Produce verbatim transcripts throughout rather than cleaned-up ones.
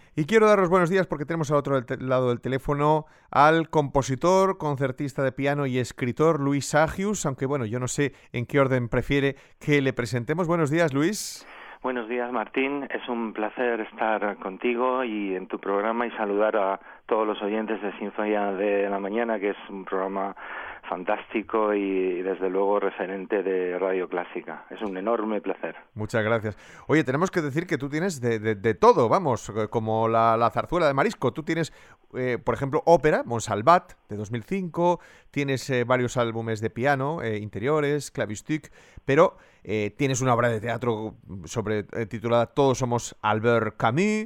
Y quiero daros buenos días porque tenemos al otro del te- lado del teléfono al compositor, concertista de piano y escritor Luis Agius, aunque bueno, yo no sé en qué orden prefiere que le presentemos. Buenos días, Luis. Buenos días, Martín. Es un placer estar contigo y en tu programa y saludar a todos los oyentes de Sinfonía de la Mañana, que es un programa fantástico y desde luego referente de Radio Clásica. Es un enorme placer. Muchas gracias. Oye, tenemos que decir que tú tienes de, de, de todo, vamos, como la, la zarzuela de Marisco. Tú tienes, eh, por ejemplo, ópera, Monsalvat, de dos mil cinco, tienes eh, varios álbumes de piano, eh, interiores, clavistuc, pero eh, tienes una obra de teatro sobre eh, titulada Todos somos Albert Camus,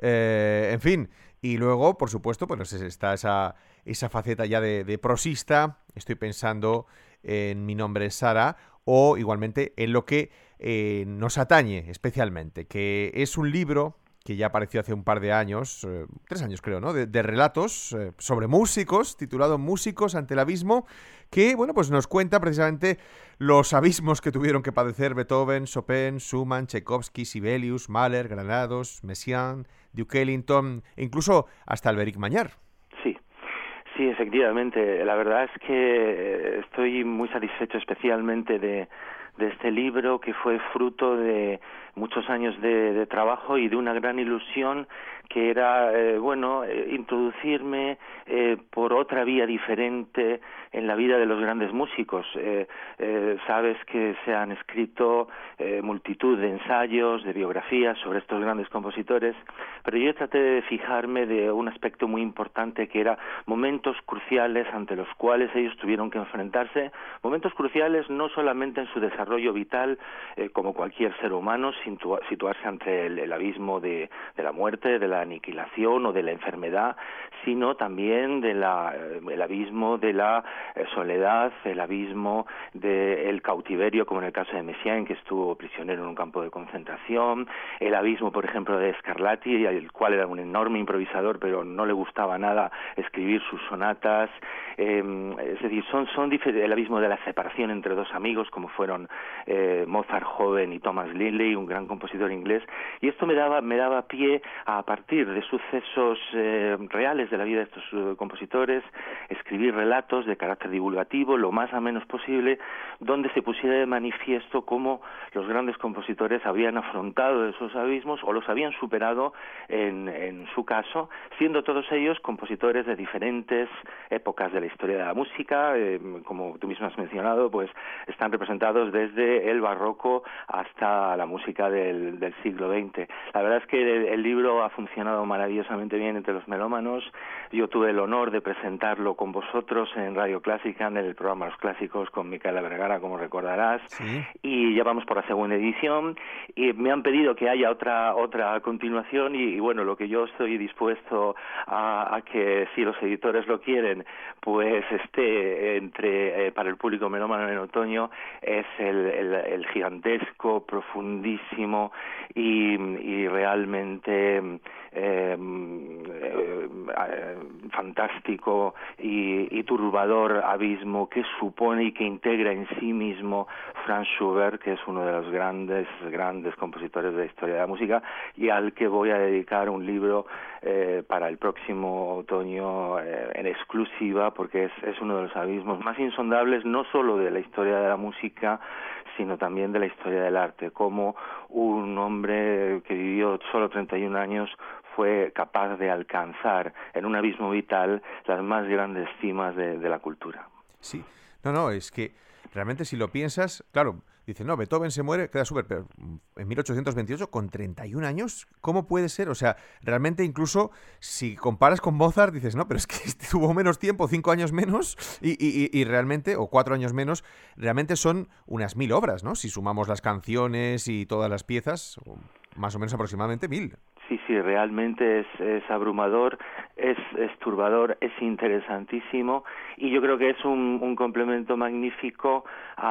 eh, en fin. Y luego, por supuesto, pues está esa, esa faceta ya de, de prosista. Estoy pensando en Mi nombre es Sara, o igualmente en lo que eh, nos atañe especialmente, que es un libro que ya apareció hace un par de años, eh, tres años creo, ¿no? De, de relatos eh, sobre músicos, titulado Músicos ante el abismo, que, bueno, pues nos cuenta precisamente los abismos que tuvieron que padecer Beethoven, Chopin, Schumann, Tchaikovsky, Sibelius, Mahler, Granados, Messiaen, Duke Ellington, e incluso hasta Alberic Mañar. Sí. Sí, efectivamente. La verdad es que estoy muy satisfecho especialmente de, de este libro, que fue fruto de muchos años de, de trabajo y de una gran ilusión que era, eh, bueno, eh, introducirme eh, por otra vía diferente en la vida de los grandes músicos. Eh, eh, sabes que se han escrito eh, multitud de ensayos, de biografías sobre estos grandes compositores, pero yo traté de fijarme de un aspecto muy importante, que era momentos cruciales ante los cuales ellos tuvieron que enfrentarse, momentos cruciales no solamente en su desarrollo vital, eh, como cualquier ser humano, situa- situarse ante el, el abismo de, de la muerte, de la aniquilación o de la enfermedad, sino también de la, el abismo de la eh, soledad, el abismo del cautiverio, como en el caso de Messiaen, que estuvo prisionero en un campo de concentración, el abismo, por ejemplo, de Scarlatti, el cual era un enorme improvisador, pero no le gustaba nada escribir sus sonatas, eh, es decir, son, son el abismo de la separación entre dos amigos, como fueron eh, Mozart joven y Thomas Lilly, un gran compositor inglés, y esto me daba, me daba pie a, a partir de sucesos eh, reales de la vida de estos uh, compositores, escribir relatos de carácter divulgativo, lo más a menos posible, donde se pusiera de manifiesto cómo los grandes compositores habían afrontado esos abismos o los habían superado en, en su caso, siendo todos ellos compositores de diferentes épocas de la historia de la música, eh, como tú mismo has mencionado, pues están representados desde el barroco hasta la música del, del siglo veinte. La verdad es que el, el libro ha funcionado maravillosamente bien entre los melómanos. Yo tuve el honor de presentarlo con vosotros en Radio Clásica, en el programa Los Clásicos, con Micaela Vergara, como recordarás, Sí. y ya vamos por la segunda edición, y me han pedido que haya otra otra continuación, y, y bueno, lo que yo estoy dispuesto a, a que, si los editores lo quieren, pues esté entre eh, para el público melómano en otoño, es el, el, el gigantesco, profundísimo y, y realmente Eh, eh, eh, fantástico y, y turbador abismo que supone y que integra en sí mismo Franz Schubert, que es uno de los grandes, grandes compositores de la historia de la música, y al que voy a dedicar un libro eh, para el próximo otoño eh, en exclusiva, porque es, es uno de los abismos más insondables, no solo de la historia de la música, sino también de la historia del arte, como un hombre que vivió solo treinta y un años fue capaz de alcanzar en un abismo vital las más grandes cimas de, de la cultura. Sí, no, no, es que realmente si lo piensas, claro, dice, no, Beethoven se muere, queda súper, pero en mil ochocientos veintiocho, con treinta y un años, ¿cómo puede ser? O sea, realmente incluso si comparas con Mozart, dices, no, pero es que este tuvo menos tiempo, cinco años menos, y, y, y realmente, o cuatro años menos, realmente son unas mil obras, ¿no? Si sumamos las canciones y todas las piezas, más o menos aproximadamente mil. Sí, sí, realmente es, es abrumador. es, es turbador, es interesantísimo, y yo creo que es un, un complemento magnífico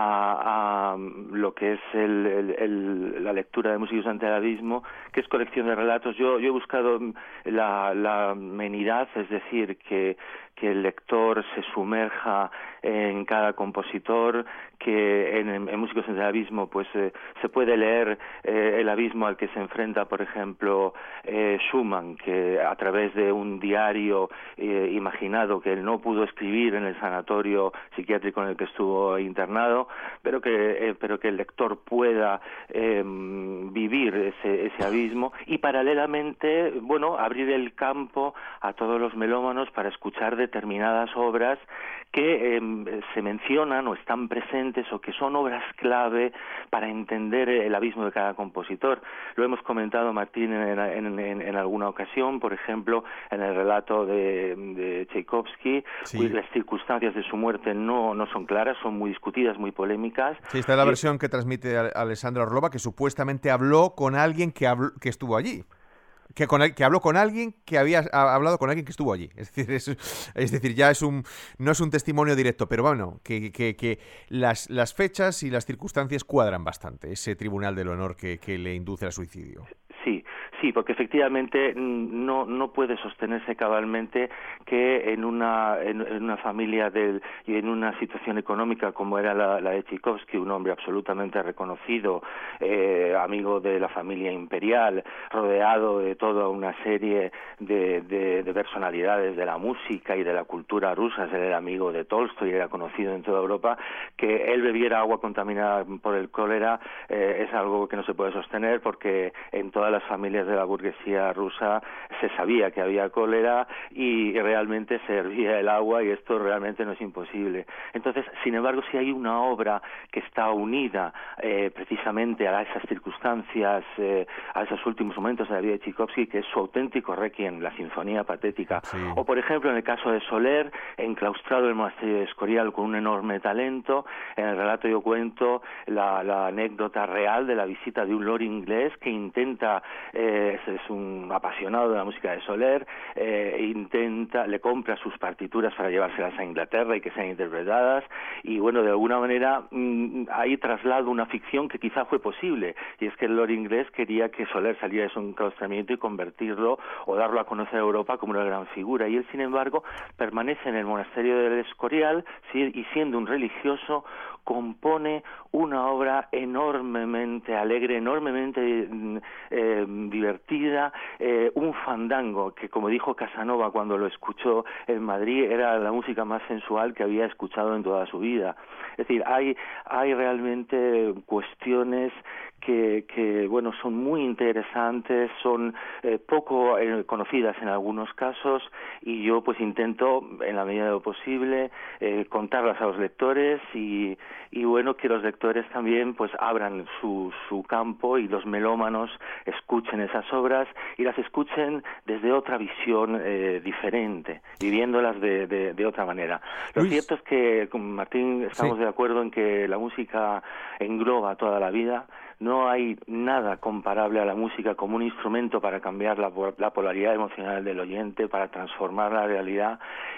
a, a lo que es el, el, el, la lectura de Músicos ante el abismo, que es colección de relatos. Yo, yo he buscado la, la amenidad, es decir, que que el lector se sumerja en cada compositor, que en, en Músicos ante el abismo pues eh, se puede leer eh, el abismo al que se enfrenta, por ejemplo, eh, Schumann, que a través de un diario eh, imaginado que él no pudo escribir en el sanatorio psiquiátrico en el que estuvo internado, pero que eh, pero que el lector pueda eh, vivir ese, ese abismo, y paralelamente, bueno, abrir el campo a todos los melómanos para escuchar determinadas obras que eh, se mencionan o están presentes o que son obras clave para entender el abismo de cada compositor. Lo hemos comentado, Martín, en, en, en, en alguna ocasión, por ejemplo, en el relato de, de Tchaikovsky, sí. Las circunstancias de su muerte no, no son claras, son muy discutidas, muy polémicas. Sí, esta es la y... versión que transmite Alessandra Orlova, que supuestamente habló con alguien que, habló, que estuvo allí. Que, con el, que habló con alguien que había hablado con alguien que estuvo allí. Es decir, es, es decir, ya es un no es un testimonio directo, pero bueno, que, que, que las, las fechas y las circunstancias cuadran bastante, ese tribunal del honor que, que le induce al suicidio. Sí, sí, porque efectivamente no no puede sostenerse cabalmente que en una en, en una familia del y en una situación económica como era la, la de Tchaikovsky, un hombre absolutamente reconocido, eh, amigo de la familia imperial, rodeado de toda una serie de, de, de personalidades de la música y de la cultura rusa, él era amigo de Tolstoy, era conocido en toda Europa, que él bebiera agua contaminada por el cólera eh, es algo que no se puede sostener, porque en todas las familias de la burguesía rusa se sabía que había cólera y realmente se hervía el agua, y esto realmente no es imposible. Entonces, sin embargo, si hay una obra que está unida eh, precisamente a esas circunstancias, eh, a esos últimos momentos de la vida de Tchaikovsky, que es su auténtico requiem, la Sinfonía Patética, sí. O por ejemplo en el caso de Soler, enclaustrado en el monasterio de Escorial con un enorme talento. En el relato yo cuento la, la anécdota real de la visita de un lord inglés que intenta Eh, es un apasionado de la música de Soler, eh, intenta, le compra sus partituras para llevárselas a Inglaterra y que sean interpretadas, y bueno, de alguna manera mmm, ahí traslado una ficción que quizá fue posible, y es que el lord inglés quería que Soler saliera de su enclaustramiento y convertirlo o darlo a conocer a Europa como una gran figura, y él sin embargo permanece en el monasterio del Escorial, sí, y siendo un religioso compone una obra enormemente alegre, enormemente eh, divertida, eh, un fandango que, como dijo Casanova cuando lo escuchó en Madrid, era la música más sensual que había escuchado en toda su vida. Es decir, hay, hay realmente cuestiones que, que bueno, son muy interesantes, son eh, poco eh, conocidas en algunos casos, y yo pues intento, en la medida de lo posible, eh, contarlas a los lectores y, y bueno, que los lectores también pues abran su, su campo y los melómanos escuchen esas obras y las escuchen desde otra visión eh, diferente, viviéndolas de, de, de otra manera. Lo Luis. Cierto es que, con Martín, estamos sí. de acuerdo en que la música engloba toda la vida. No hay nada comparable a la música como un instrumento para cambiar la, la polaridad emocional del oyente, para transformar la realidad,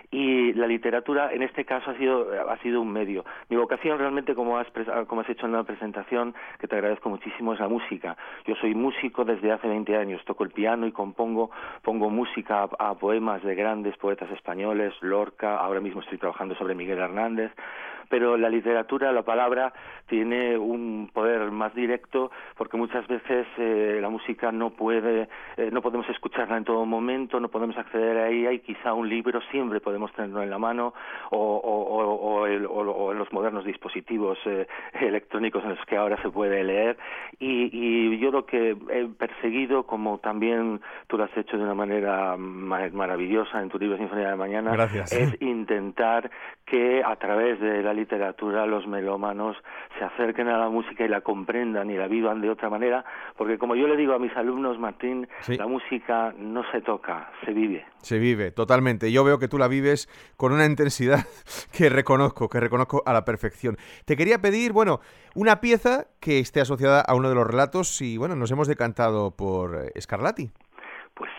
y la literatura en este caso ha sido ha sido un medio. Mi vocación realmente, como has, como has hecho en la presentación, que te agradezco muchísimo, es la música. Yo soy músico desde hace veinte años, toco el piano y compongo, pongo música a, a poemas de grandes poetas españoles, Lorca, ahora mismo estoy trabajando sobre Miguel Hernández, pero la literatura, la palabra, tiene un poder más directo, porque muchas veces eh, la música no puede, eh, no podemos escucharla en todo momento, no podemos acceder a ella, y quizá un libro siempre podemos tenerlo en la mano, o, o, o, o, el, o, o en los modernos dispositivos eh, electrónicos en los que ahora se puede leer, y, y yo lo que he perseguido, como también tú lo has hecho de una manera maravillosa en tu libro Sinfonía de Mañana, Gracias. es intentar que a través de la literatura los melómanos se acerquen a la música y la comprendan y la vivan de otra manera, porque como yo le digo a mis alumnos, Martín, sí. la música no se toca, se vive. Se vive, totalmente. Yo veo que tú la vives con una intensidad que reconozco, que reconozco a la perfección. Te quería pedir, bueno, una pieza que esté asociada a uno de los relatos y, bueno, nos hemos decantado por Scarlatti. Pues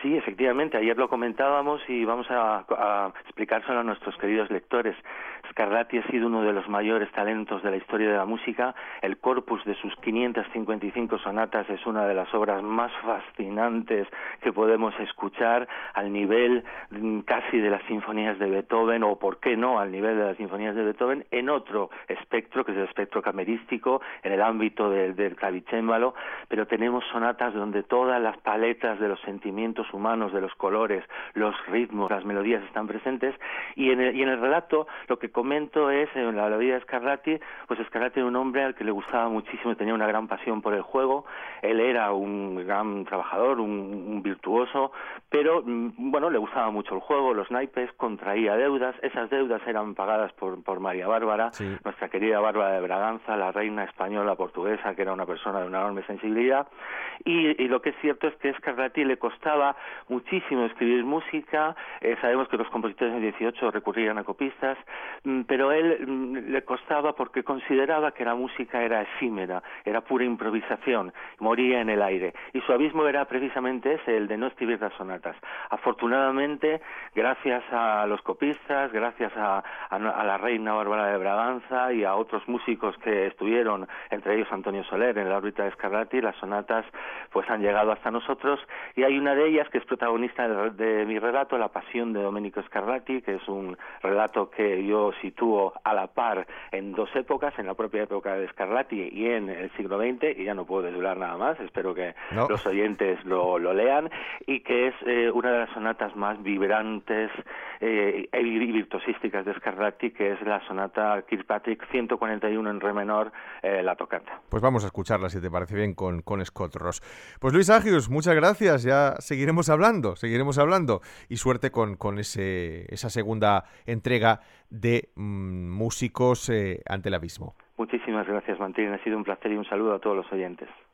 Sí, efectivamente, ayer lo comentábamos y vamos a, a explicárselo a nuestros queridos lectores. Scarlatti ha sido uno de los mayores talentos de la historia de la música. El corpus de sus quinientas cincuenta y cinco sonatas es una de las obras más fascinantes que podemos escuchar, al nivel casi de las sinfonías de Beethoven, o por qué no, al nivel de las sinfonías de Beethoven, en otro espectro, que es el espectro camerístico, en el ámbito del, del clavicémbalo, pero tenemos sonatas donde todas las paletas de los sentimientos humanos, de los colores, los ritmos, las melodías están presentes, y en el, y en el relato lo que comento es, en la vida de Scarlatti, pues Scarlatti era un hombre al que le gustaba muchísimo, tenía una gran pasión por el juego, él era un gran trabajador, un, un virtuoso, pero bueno, le gustaba mucho el juego, los naipes, contraía deudas, esas deudas eran pagadas por, por María Bárbara, sí. Nuestra querida Bárbara de Braganza, la reina española portuguesa, que era una persona de una enorme sensibilidad, y, y lo que es cierto es que a Scarlatti le costaba muchísimo escribir música, eh, sabemos que los compositores del dieciocho recurrían a copistas, pero él le costaba porque consideraba que la música era efímera, era pura improvisación, moría en el aire, y su abismo era precisamente ese, el de no escribir las sonatas. Afortunadamente, gracias a los copistas, gracias a, a, a la reina Bárbara de Braganza y a otros músicos que estuvieron, entre ellos Antonio Soler, en la órbita de Scarlatti, las sonatas pues han llegado hasta nosotros, y hay una de ellas que es protagonista de, de mi relato, La Pasión de Domenico Scarlatti, que es un relato que yo sitúo a la par en dos épocas, en la propia época de Scarlatti y en el siglo veinte, y ya no puedo desvelar nada más, espero que no. los oyentes lo, lo lean, y que es eh, una de las sonatas más vibrantes eh, y virtuosísticas de Scarlatti, que es la sonata Kirkpatrick ciento cuarenta y uno en re menor, eh, la toccata. Pues vamos a escucharla, si te parece bien, con, con Scott Ross. Pues Luis Agius, muchas gracias, ya seguiremos hablando, seguiremos hablando, y suerte con, con ese, esa segunda entrega de mmm, músicos eh, ante el abismo. Muchísimas gracias, Martín, ha sido un placer y un saludo a todos los oyentes.